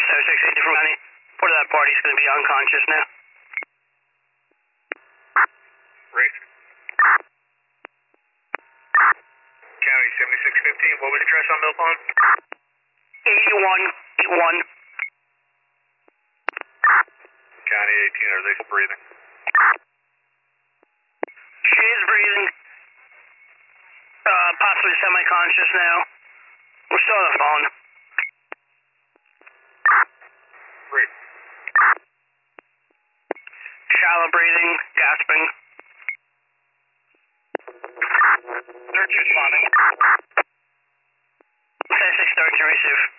680 from County. Part of that party's going to be unconscious now. Race. County 7615, what was the address on Mill Pond? 8181. County 18, are they still breathing? She is breathing. Possibly semi-conscious now. We're still on the phone. Great. Shallow breathing, gasping. Search responding. 10-6 start to receive.